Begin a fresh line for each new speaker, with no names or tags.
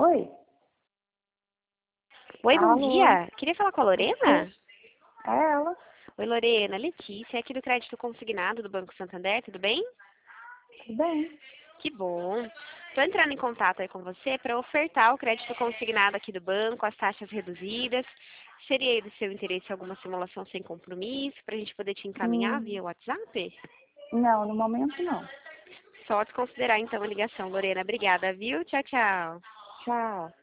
Oi,
Oi, bom
alô,
dia. Queria falar com a Lorena?
é ela?
Oi, Lorena. Letícia, aqui do Crédito Consignado do Banco Santander, tudo bem?
Tudo bem?
Que bom. Estou entrando em contato aí com você para ofertar o crédito consignado aqui do banco, as taxas reduzidas. Seria aí do seu interesse alguma simulação sem compromisso para a gente poder te encaminhar
Hum,
via WhatsApp?
não, no momento não.
Só desconsiderar então a ligação, Lorena. Obrigada, viu? Tchau, tchau.
Tchau.